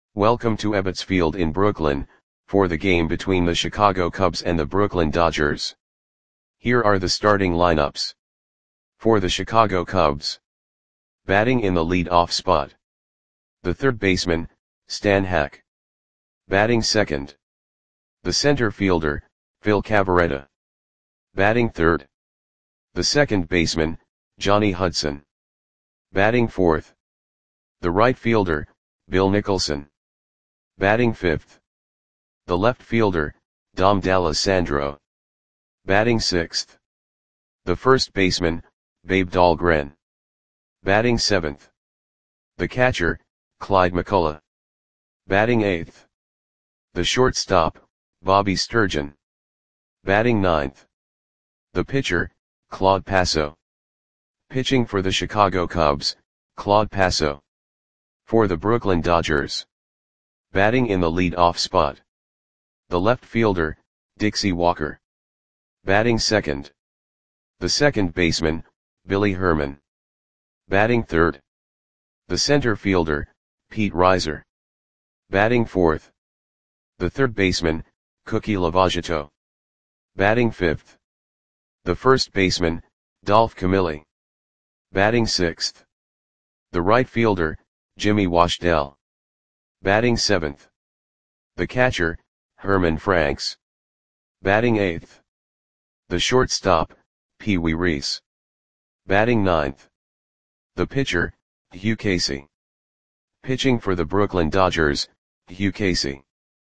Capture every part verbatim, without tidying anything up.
Welcome to Ebbets Field in Brooklyn, for the game between the Chicago Cubs and the Brooklyn Dodgers. Here are the starting lineups. For the Chicago Cubs. Batting in the lead-off spot. The third baseman, Stan Hack. Batting second. The center fielder, Phil Cavarretta. Batting third. The second baseman, Johnny Hudson. Batting fourth. The right fielder, Bill Nicholson. Batting fifth. The left fielder, Dom D'Alessandro. Batting sixth. The first baseman, Babe Dahlgren. Batting seventh. The catcher, Clyde McCullough. Batting eighth. The shortstop, Bobby Sturgeon. Batting ninth. The pitcher, Claude Passo. Pitching for the Chicago Cubs, Claude Passo. For the Brooklyn Dodgers. Batting in the lead-off spot. The left fielder, Dixie Walker. Batting second. The second baseman, Billy Herman. Batting third. The center fielder, Pete Reiser. Batting fourth. The third baseman, Cookie Lavagetto. Batting fifth. The first baseman, Dolph Camilli. Batting sixth. The right fielder, Jimmy Washdell. Batting seventh. The catcher, Herman Franks. Batting eighth. The shortstop, Pee Wee Reese. Batting ninth. The pitcher, Hugh Casey. Pitching for the Brooklyn Dodgers, Hugh Casey.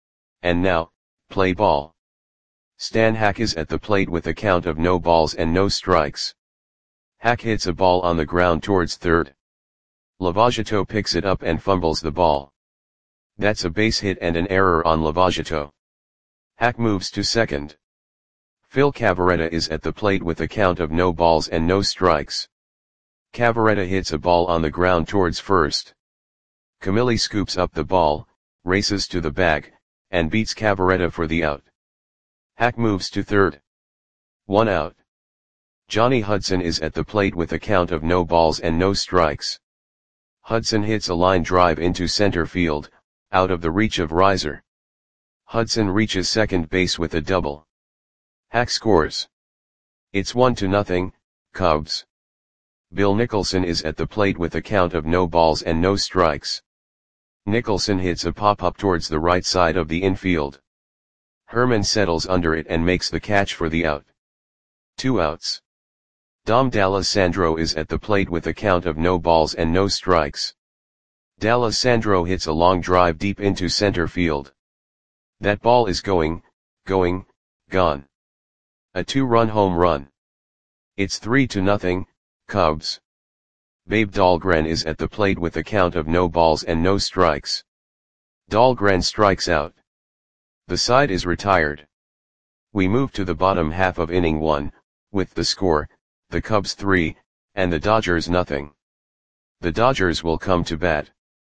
And now, play ball. Stan Hack is at the plate with a count of no balls and no strikes. Hack hits a ball on the ground towards third. Lavagetto picks it up and fumbles the ball. That's a base hit and an error on Lavagetto. Hack moves to second. Phil Cavarretta is at the plate with a count of no balls and no strikes. Cavarretta hits a ball on the ground towards first. Camilli scoops up the ball, races to the bag, and beats Cavarretta for the out. Hack moves to third. One out. Johnny Hudson is at the plate with a count of no balls and no strikes. Hudson hits a line drive into center field, out of the reach of Reiser. Hudson reaches second base with a double. Hack scores. It's one to nothing, Cubs. Bill Nicholson is at the plate with a count of no balls and no strikes. Nicholson hits a pop-up towards the right side of the infield. Herman settles under it and makes the catch for the out. Two outs. Dom D'Alessandro is at the plate with a count of no balls and no strikes. D'Alessandro hits a long drive deep into center field. That ball is going, going, gone. A two-run home run. It's three to nothing, Cubs. Babe Dahlgren is at the plate with a count of no balls and no strikes. Dahlgren strikes out. The side is retired. We move to the bottom half of inning one, with the score, the Cubs three, and the Dodgers nothing. The Dodgers will come to bat.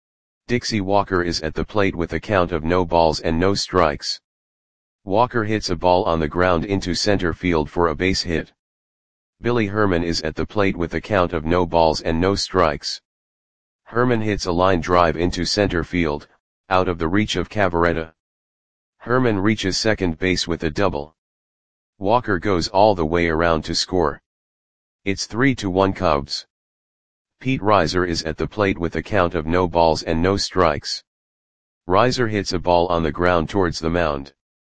Dixie Walker is at the plate with a count of no balls and no strikes. Walker hits a ball on the ground into center field for a base hit. Billy Herman is at the plate with a count of no balls and no strikes. Herman hits a line drive into center field, out of the reach of Cavarretta. Herman reaches second base with a double. Walker goes all the way around to score. It's three to one Cubs. Pete Reiser is at the plate with a count of no balls and no strikes. Reiser hits a ball on the ground towards the mound.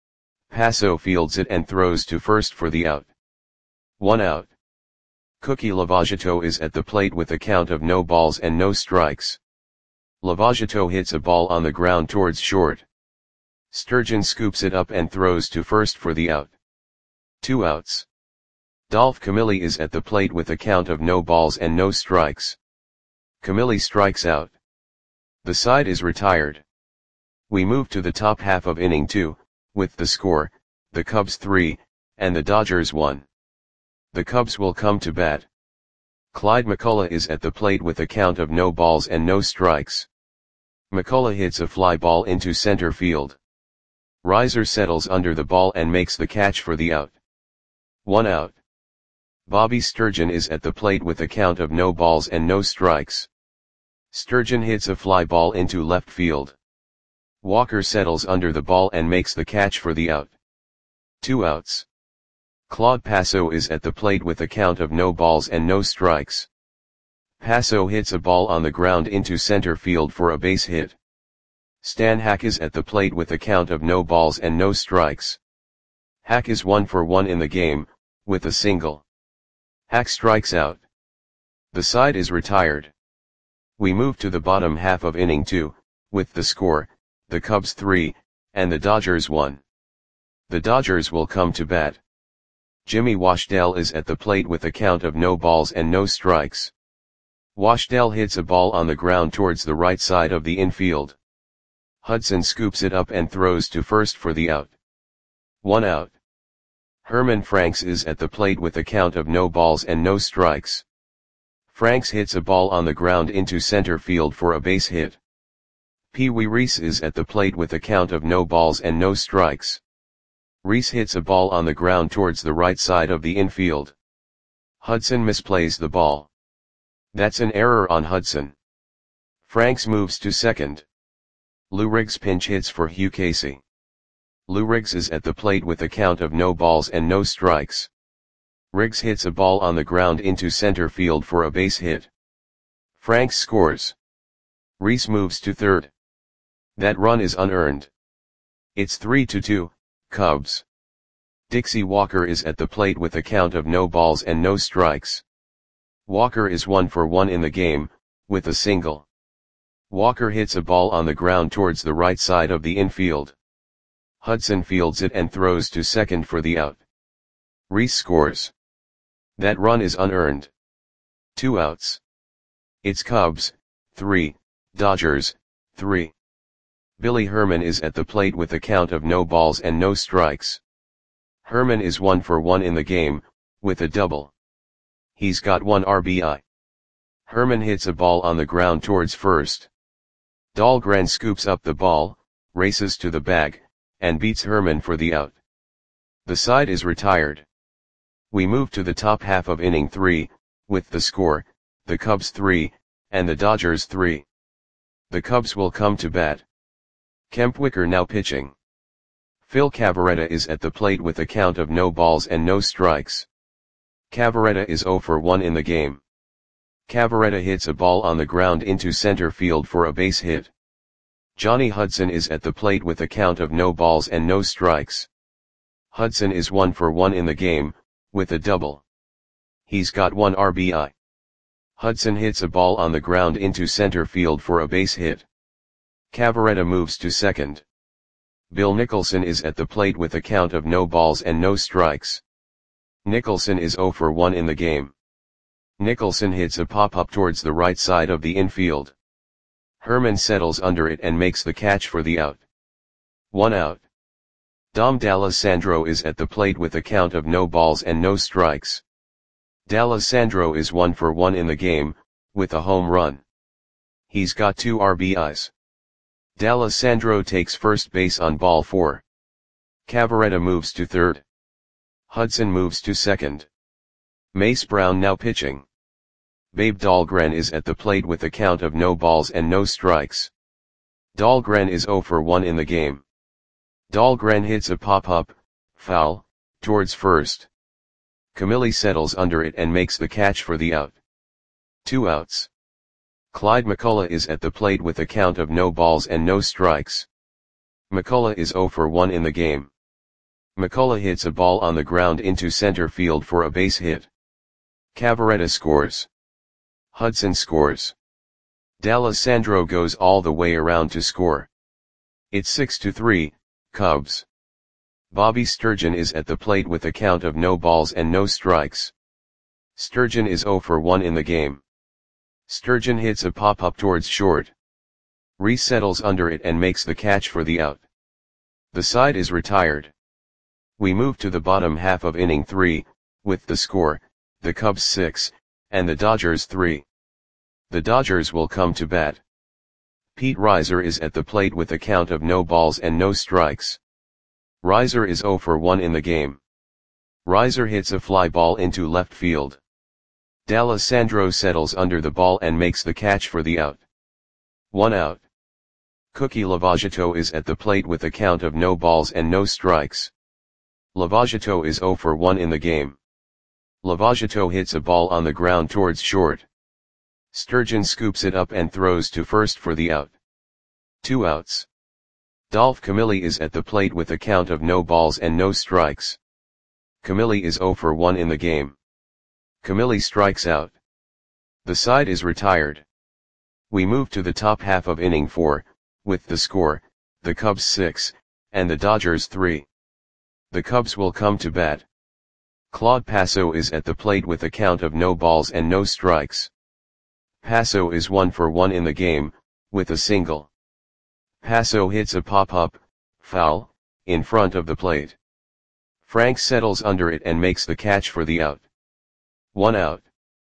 Passo fields it and throws to first for the out. One out. Cookie Lavagetto is at the plate with a count of no balls and no strikes. Lavagetto hits a ball on the ground towards short. Sturgeon scoops it up and throws to first for the out. Two outs. Dolph Camilli is at the plate with a count of no balls and no strikes. Camilli strikes out. The side is retired. We move to the top half of inning two, with the score, the Cubs three, and the Dodgers one. The Cubs will come to bat. Clyde McCullough is at the plate with a count of no balls and no strikes. McCullough hits a fly ball into center field. Reiser settles under the ball and makes the catch for the out. One out. Bobby Sturgeon is at the plate with a count of no balls and no strikes. Sturgeon hits a fly ball into left field. Walker settles under the ball and makes the catch for the out. Two outs. Claude Passo is at the plate with a count of no balls and no strikes. Passo hits a ball on the ground into center field for a base hit. Stan Hack is at the plate with a count of no balls and no strikes. Hack is one for one in the game, with a single. Hack strikes out. The side is retired. We move to the bottom half of inning two, with the score, the Cubs three, and the Dodgers one. The Dodgers will come to bat. Jimmy Washdale is at the plate with a count of no balls and no strikes. Washdale hits a ball on the ground towards the right side of the infield. Hudson scoops it up and throws to first for the out. One out. Herman Franks is at the plate with a count of no balls and no strikes. Franks hits a ball on the ground into center field for a base hit. Pee Wee Reese is at the plate with a count of no balls and no strikes. Reese hits a ball on the ground towards the right side of the infield. Hudson misplays the ball. That's an error on Hudson. Franks moves to second. Lou Riggs pinch hits for Hugh Casey. Lou Riggs is at the plate with a count of no balls and no strikes. Riggs hits a ball on the ground into center field for a base hit. Franks scores. Reese moves to third. That run is unearned. It's three to two, Cubs. Dixie Walker is at the plate with a count of no balls and no strikes. Walker is one for one in the game, with a single. Walker hits a ball on the ground towards the right side of the infield. Hudson fields it and throws to second for the out. Reese scores. That run is unearned. Two outs. It's Cubs, three, Dodgers, three. Billy Herman is at the plate with a count of no balls and no strikes. Herman is one for one in the game, with a double. He's got one R B I. Herman hits a ball on the ground towards first. Dahlgren scoops up the ball, races to the bag, and beats Herman for the out. The side is retired. We move to the top half of inning three, with the score, the Cubs three, and the Dodgers three. The Cubs will come to bat. Kemp Wicker now pitching. Phil Cavarretta is at the plate with a count of no balls and no strikes. Cavarretta is zero for one in the game. Cavarretta hits a ball on the ground into center field for a base hit. Johnny Hudson is at the plate with a count of no balls and no strikes. Hudson is one for one in the game, with a double. He's got one R B I. Hudson hits a ball on the ground into center field for a base hit. Cavarretta moves to second. Bill Nicholson is at the plate with a count of no balls and no strikes. Nicholson is zero for one in the game. Nicholson hits a pop-up towards the right side of the infield. Herman settles under it and makes the catch for the out. One out. Dom D'Alessandro is at the plate with a count of no balls and no strikes. D'Alessandro is one for one in the game, with a home run. He's got two R B Is. D'Alessandro takes first base on ball four. Cavarretta moves to third. Hudson moves to second. Mace Brown now pitching. Babe Dahlgren is at the plate with a count of no balls and no strikes. Dahlgren is zero for one in the game. Dahlgren hits a pop-up, foul, towards first. Camilli settles under it and makes the catch for the out. Two outs. Clyde McCullough is at the plate with a count of no balls and no strikes. McCullough is zero for one in the game. McCullough hits a ball on the ground into center field for a base hit. Cavarretta scores. Hudson scores. D'Alessandro goes all the way around to score. It's six to three, Cubs. Bobby Sturgeon is at the plate with a count of no balls and no strikes. Sturgeon is zero for one in the game. Sturgeon hits a pop-up towards short. Reese settles under it and makes the catch for the out. The side is retired. We move to the bottom half of inning three, with the score, the Cubs six, and the Dodgers three. The Dodgers will come to bat. Pete Reiser is at the plate with a count of no balls and no strikes. Reiser is zero for one in the game. Reiser hits a fly ball into left field. D'Alessandro settles under the ball and makes the catch for the out. One out. Cookie Lavagetto is at the plate with a count of no balls and no strikes. Lavagetto is zero for one in the game. Lavagetto hits a ball on the ground towards short. Sturgeon scoops it up and throws to first for the out. Two outs. Dolph Camilli is at the plate with a count of no balls and no strikes. Camilli is zero for one in the game. Camilli strikes out. The side is retired. We move to the top half of inning four, with the score, the Cubs six, and the Dodgers three. The Cubs will come to bat. Claude Passo is at the plate with a count of no balls and no strikes. Passo is one for one in the game, with a single. Passo hits a pop-up, foul, in front of the plate. Frank settles under it and makes the catch for the out. One out.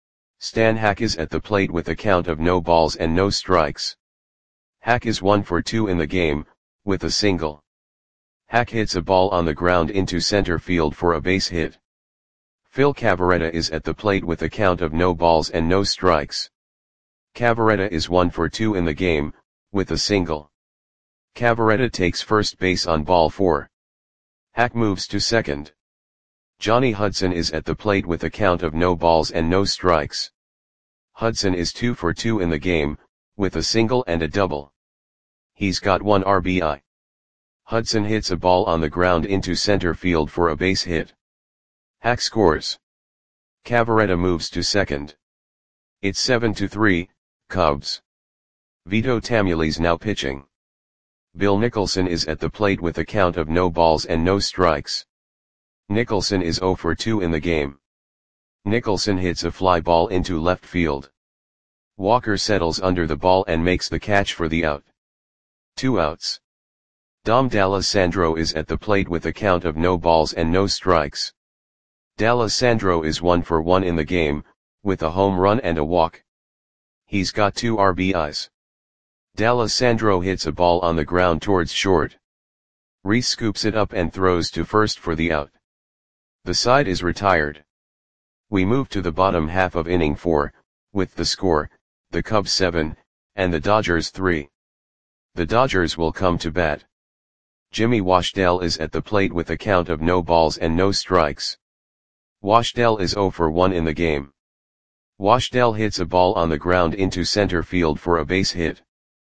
Stan Hack is at the plate with a count of no balls and no strikes. Hack is one for two in the game, with a single. Hack hits a ball on the ground into center field for a base hit. Phil Cavarretta is at the plate with a count of no balls and no strikes. Cavarretta is one for two in the game, with a single. Cavarretta takes first base on ball four. Hack moves to second. Johnny Hudson is at the plate with a count of no balls and no strikes. Hudson is two for two in the game, with a single and a double. He's got one R B I. Hudson hits a ball on the ground into center field for a base hit. Hack scores. Cavarretta moves to second. It's seven to three, Cubs. Vito Tamules now pitching. Bill Nicholson is at the plate with a count of no balls and no strikes. Nicholson is zero for two in the game. Nicholson hits a fly ball into left field. Walker settles under the ball and makes the catch for the out. Two outs. Dom D'Alessandro is at the plate with a count of no balls and no strikes. D'Alessandro is one for one in the game, with a home run and a walk. He's got two R B Is. D'Alessandro hits a ball on the ground towards short. Reese scoops it up and throws to first for the out. The side is retired. We move to the bottom half of inning four, with the score, the Cubs seven, and the Dodgers three. The Dodgers will come to bat. Jimmy Washdale is at the plate with a count of no balls and no strikes. Washdale is zero for one in the game. Washdale hits a ball on the ground into center field for a base hit.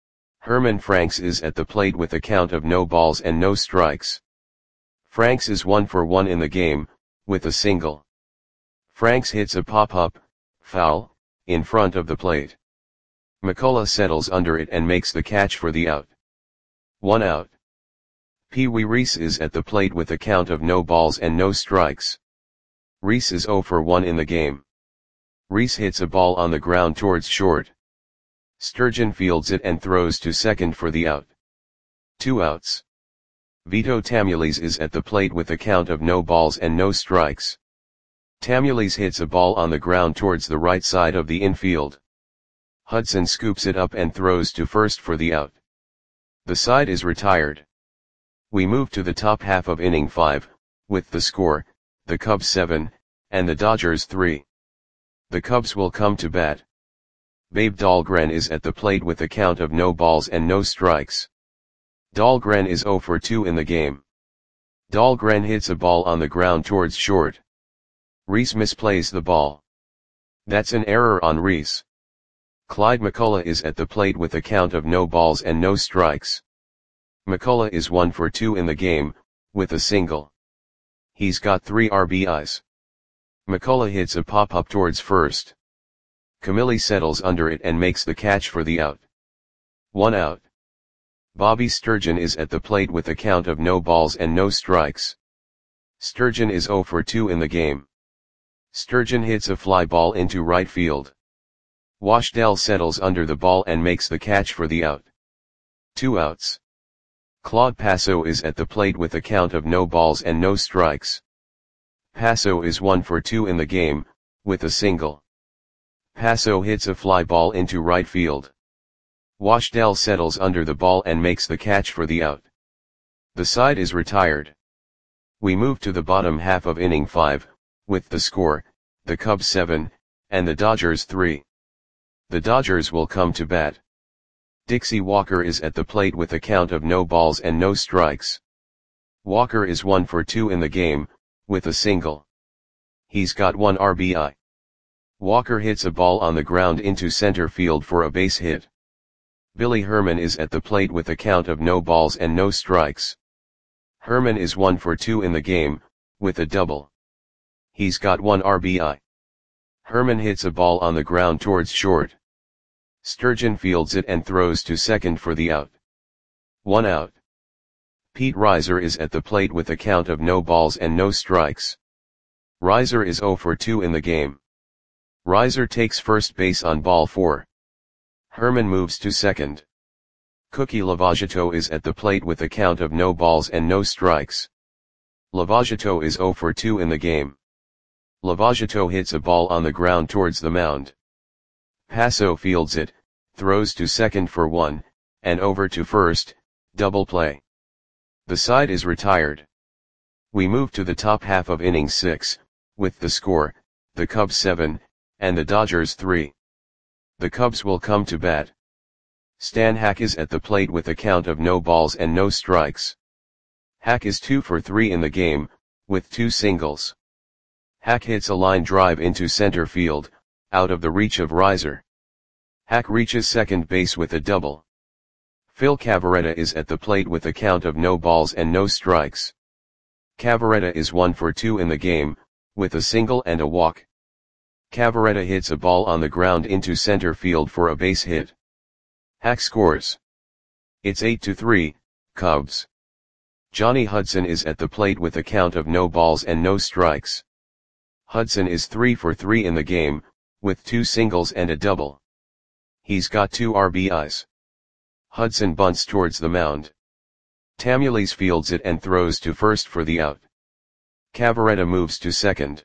Herman Franks is at the plate with a count of no balls and no strikes. Franks is one for one in the game, with a single. Franks hits a pop-up, foul, in front of the plate. McCullough settles under it and makes the catch for the out. One out. Pee Wee Reese is at the plate with a count of no balls and no strikes. Reese is zero for one in the game. Reese hits a ball on the ground towards short. Sturgeon fields it and throws to second for the out. Two outs. Vito Tamules is at the plate with a count of no balls and no strikes. Tamules hits a ball on the ground towards the right side of the infield. Hudson scoops it up and throws to first for the out. The side is retired. We move to the top half of inning five, with the score, the Cubs seven, and the Dodgers three. The Cubs will come to bat. Babe Dahlgren is at the plate with a count of no balls and no strikes. Dahlgren is zero for two in the game. Dahlgren hits a ball on the ground towards short. Reese misplays the ball. That's an error on Reese. Clyde McCullough is at the plate with a count of no balls and no strikes. McCullough is one for two in the game, with a single. He's got three R B Is. McCullough hits a pop-up towards first. Camilli settles under it and makes the catch for the out. One out. Bobby Sturgeon is at the plate with a count of no balls and no strikes. Sturgeon is zero for two in the game. Sturgeon hits a fly ball into right field. Washdale settles under the ball and makes the catch for the out. Two outs. Claude Passo is at the plate with a count of no balls and no strikes. Passo is one for two in the game, with a single. Passo hits a fly ball into right field. Washdale settles under the ball and makes the catch for the out. The side is retired. We move to the bottom half of inning five, with the score, the Cubs seven, and the Dodgers three. The Dodgers will come to bat. Dixie Walker is at the plate with a count of no balls and no strikes. Walker is one for two in the game, with a single. He's got one R B I. Walker hits a ball on the ground into center field for a base hit. Billy Herman is at the plate with a count of no balls and no strikes. Herman is one for two in the game, with a double. He's got one R B I. Herman hits a ball on the ground towards short. Sturgeon fields it and throws to second for the out. One out. Pete Reiser is at the plate with a count of no balls and no strikes. Reiser is zero for two in the game. Reiser takes first base on ball four. Herman moves to second. Cookie Lavagetto is at the plate with a count of no balls and no strikes. Lavagetto is zero for two in the game. Lavagetto hits a ball on the ground towards the mound. Passo fields it, throws to second for one, and over to first, double play. The side is retired. We move to the top half of inning six, with the score, the Cubs seven, and the Dodgers three. The Cubs will come to bat. Stan Hack is at the plate with a count of no balls and no strikes. Hack is two for three in the game, with two singles. Hack hits a line drive into center field, out of the reach of Reiser. Hack reaches second base with a double. Phil Cavarretta is at the plate with a count of no balls and no strikes. Cavarretta is one for two in the game, with a single and a walk. Cavarretta hits a ball on the ground into center field for a base hit. Hack scores. It's eight to three, Cubs. Johnny Hudson is at the plate with a count of no balls and no strikes. Hudson is three for three in the game, with two singles and a double. He's got two R B Is. Hudson bunts towards the mound. Tamules fields it and throws to first for the out. Cavarretta moves to second.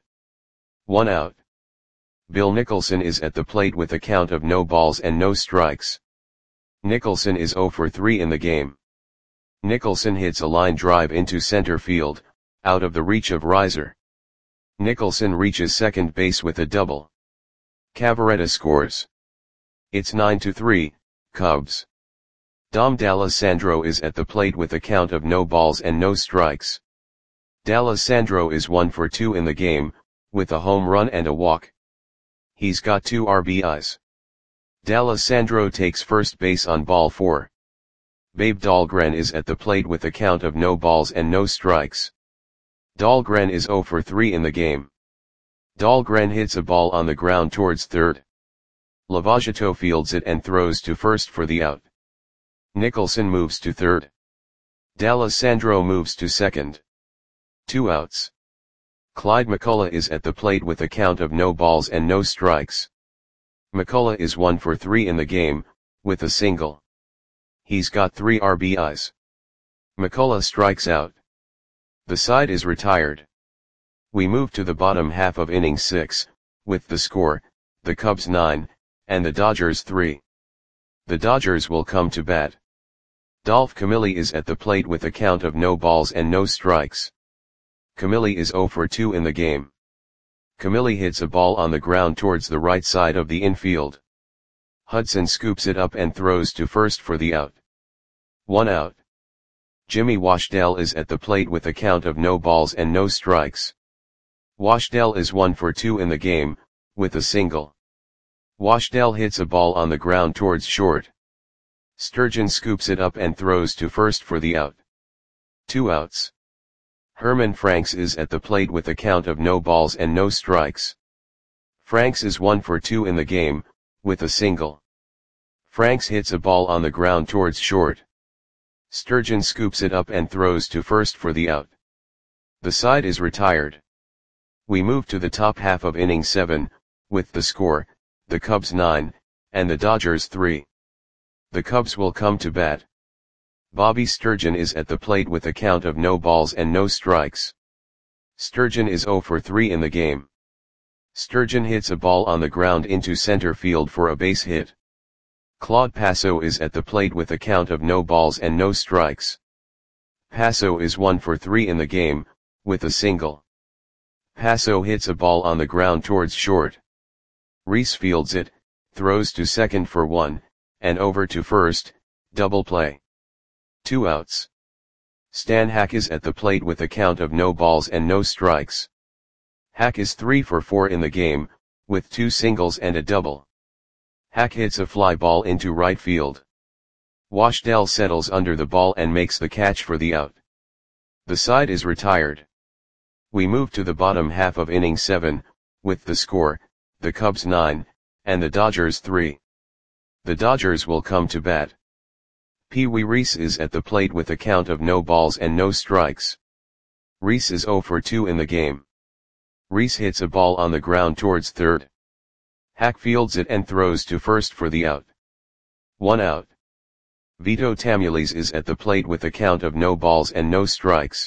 One out. Bill Nicholson is at the plate with a count of no balls and no strikes. Nicholson is zero for three in the game. Nicholson hits a line drive into center field, out of the reach of Reiser. Nicholson reaches second base with a double. Cavarretta scores. It's nine to three, Cubs. Dom D'Alessandro is at the plate with a count of no balls and no strikes. D'Alessandro is one for two in the game, with a home run and a walk. He's got two R B Is. D'Alessandro takes first base on ball four. Babe Dahlgren is at the plate with a count of no balls and no strikes. Dahlgren is zero for three in the game. Dahlgren hits a ball on the ground towards third. Lavagetto fields it and throws to first for the out. Nicholson moves to third. D'Alessandro moves to second. Two outs. Clyde McCullough is at the plate with a count of no balls and no strikes. McCullough is one for three in the game, with a single. He's got three R B Is. McCullough strikes out. The side is retired. We move to the bottom half of inning six, with the score, the Cubs nine, and the Dodgers three. The Dodgers will come to bat. Dolph Camilli is at the plate with a count of no balls and no strikes. Camilli is zero for two in the game. Camilli hits a ball on the ground towards the right side of the infield. Hudson scoops it up and throws to first for the out. One out. Jimmy Washdell is at the plate with a count of no balls and no strikes. Washdell is one for two in the game, with a single. Washdell hits a ball on the ground towards short. Sturgeon scoops it up and throws to first for the out. Two outs. Herman Franks is at the plate with a count of no balls and no strikes. Franks is one for two in the game, with a single. Franks hits a ball on the ground towards short. Sturgeon scoops it up and throws to first for the out. The side is retired. We move to the top half of inning seven, with the score, the Cubs nine, and the Dodgers three. The Cubs will come to bat. Bobby Sturgeon is at the plate with a count of no balls and no strikes. Sturgeon is zero for three in the game. Sturgeon hits a ball on the ground into center field for a base hit. Claude Passo is at the plate with a count of no balls and no strikes. Passo is one for three in the game, with a single. Passo hits a ball on the ground towards short. Reese fields it, throws to second for one, and over to first, double play. Two outs. Stan Hack is at the plate with a count of no balls and no strikes. Hack is three for four in the game, with two singles and a double. Hack hits a fly ball into right field. Washdell settles under the ball and makes the catch for the out. The side is retired. We move to the bottom half of inning seven, with the score, the Cubs nine, and the Dodgers three. The Dodgers will come to bat. Pee Wee Reese is at the plate with a count of no balls and no strikes. Reese is oh for two in the game. Reese hits a ball on the ground towards third. Hack fields it and throws to first for the out. One out. Vito Tamules is at the plate with a count of no balls and no strikes.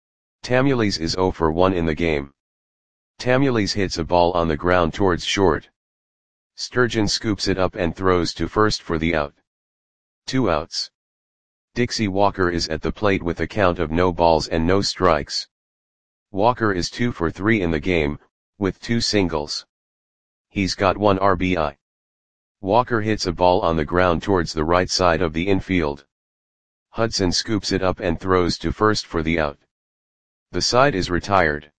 Tamules is oh for one in the game. Tamules hits a ball on the ground towards short. Sturgeon scoops it up and throws to first for the out. Two outs. Dixie Walker is at the plate with a count of no balls and no strikes. Walker is two for three in the game, with two singles. He's got one R B I. Walker hits a ball on the ground towards the right side of the infield. Hudson scoops it up and throws to first for the out. The side is retired.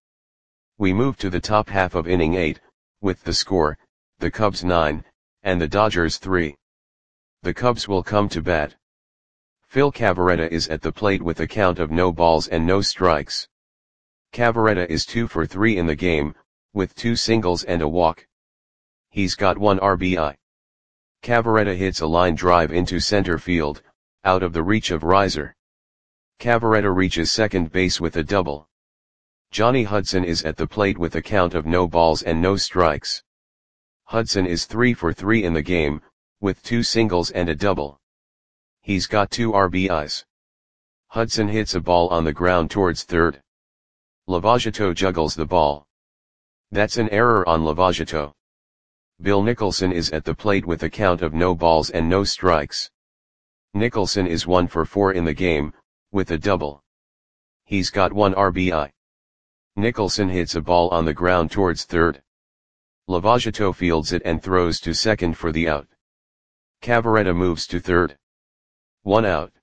We move to the top half of inning eight, with the score, the Cubs nine, and the Dodgers three. The Cubs will come to bat. Phil Cavarretta is at the plate with a count of no balls and no strikes. Cavarretta is two for three in the game, with two singles and a walk. He's got one R B I. Cavarretta hits a line drive into center field, out of the reach of Reiser. Cavarretta reaches second base with a double. Johnny Hudson is at the plate with a count of no balls and no strikes. Hudson is three for three in the game, with two singles and a double. He's got two R B Is. Hudson hits a ball on the ground towards third. Lavagetto juggles the ball. That's an error on Lavagetto. Bill Nicholson is at the plate with a count of no balls and no strikes. Nicholson is one for four in the game, with a double. He's got one R B I. Nicholson hits a ball on the ground towards third. Lavagetto fields it and throws to second for the out. Cavarretta moves to third. One out.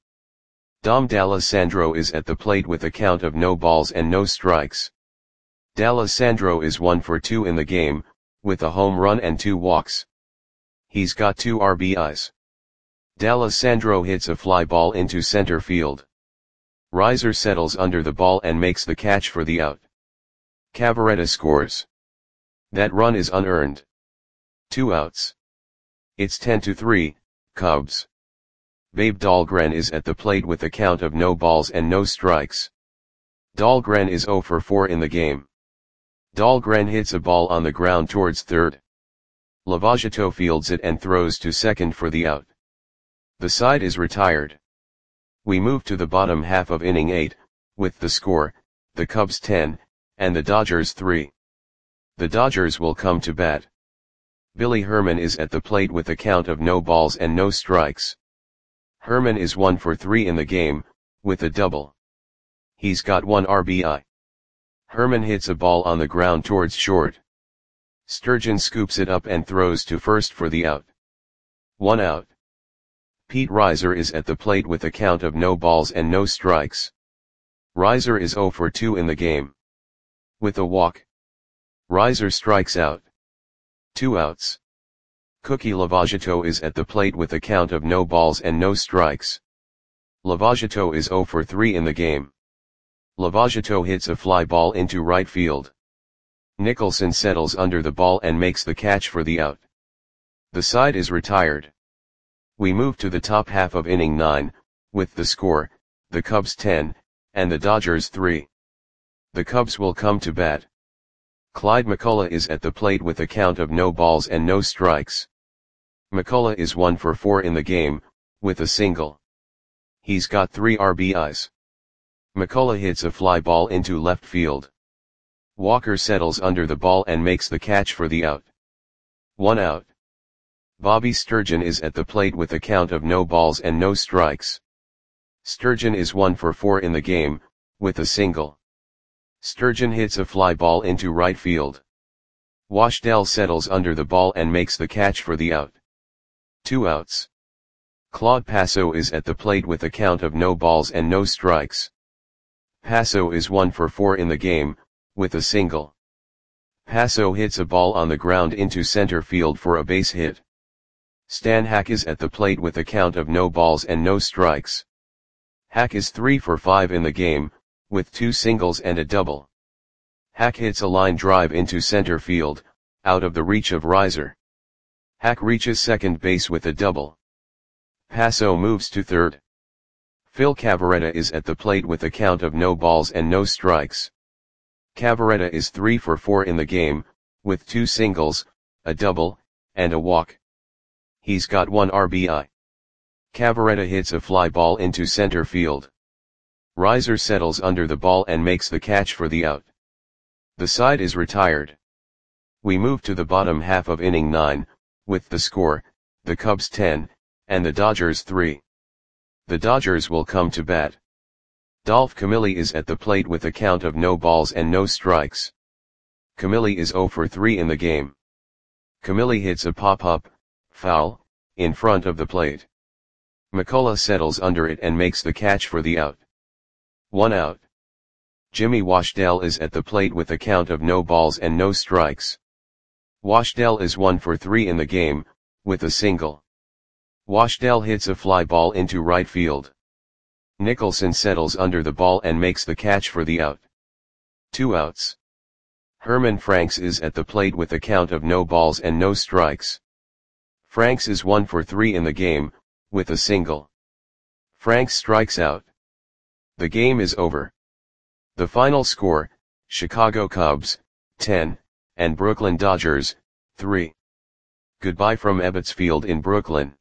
Dom D'Alessandro is at the plate with a count of no balls and no strikes. D'Alessandro is one for two in the game, with a home run and two walks. He's got two R B Is. D'Alessandro hits a fly ball into center field. Reiser settles under the ball and makes the catch for the out. Cavarretta scores. That run is unearned. Two outs. It's ten to three, Cubs. Babe Dahlgren is at the plate with a count of no balls and no strikes. Dahlgren is oh for four in the game. Dahlgren hits a ball on the ground towards third. Lavagetto fields it and throws to second for the out. The side is retired. We move to the bottom half of inning eight, with the score, the Cubs ten, and the Dodgers three. The Dodgers will come to bat. Billy Herman is at the plate with a count of no balls and no strikes. Herman is one for three in the game, with a double. He's got one R B I. Herman hits a ball on the ground towards short. Sturgeon scoops it up and throws to first for the out. One out. Pete Reiser is at the plate with a count of no balls and no strikes. Reiser is oh for two in the game. With a walk. Reiser strikes out. Two outs. Cookie Lavagetto is at the plate with a count of no balls and no strikes. Lavagetto is oh for three in the game. Lavagetto hits a fly ball into right field. Nicholson settles under the ball and makes the catch for the out. The side is retired. We move to the top half of inning nine, with the score, the Cubs ten, and the Dodgers three. The Cubs will come to bat. Clyde McCullough is at the plate with a count of no balls and no strikes. McCullough is one for four in the game, with a single. He's got three R B Is. McCullough hits a fly ball into left field. Walker settles under the ball and makes the catch for the out. One out. Bobby Sturgeon is at the plate with a count of no balls and no strikes. Sturgeon is one for four in the game, with a single. Sturgeon hits a fly ball into right field. Washdell settles under the ball and makes the catch for the out. Two outs. Claude Passo is at the plate with a count of no balls and no strikes. Passo is one for four in the game, with a single. Passo hits a ball on the ground into center field for a base hit. Stan Hack is at the plate with a count of no balls and no strikes. Hack is three for five in the game, with two singles and a double. Hack hits a line drive into center field, out of the reach of Reiser. Hack reaches second base with a double. Passo moves to third. Phil Cavarretta is at the plate with a count of no balls and no strikes. Cavarretta is three for four in the game, with two singles, a double, and a walk. He's got one R B I. Cavarretta hits a fly ball into center field. Reiser settles under the ball and makes the catch for the out. The side is retired. We move to the bottom half of inning nine, with the score, the Cubs ten, and the Dodgers three. The Dodgers will come to bat. Dolph Camilli is at the plate with a count of no balls and no strikes. Camilli is zero for three in the game. Camilli hits a pop-up, foul, in front of the plate. McCullough settles under it and makes the catch for the out. One out. Jimmy Washdell is at the plate with a count of no balls and no strikes. Washdell is one for three in the game, with a single. Washdell hits a fly ball into right field. Nicholson settles under the ball and makes the catch for the out. Two outs. Herman Franks is at the plate with a count of no balls and no strikes. Franks is one for three in the game, with a single. Franks strikes out. The game is over. The final score, Chicago Cubs, ten, and Brooklyn Dodgers, three. Goodbye from Ebbets Field in Brooklyn.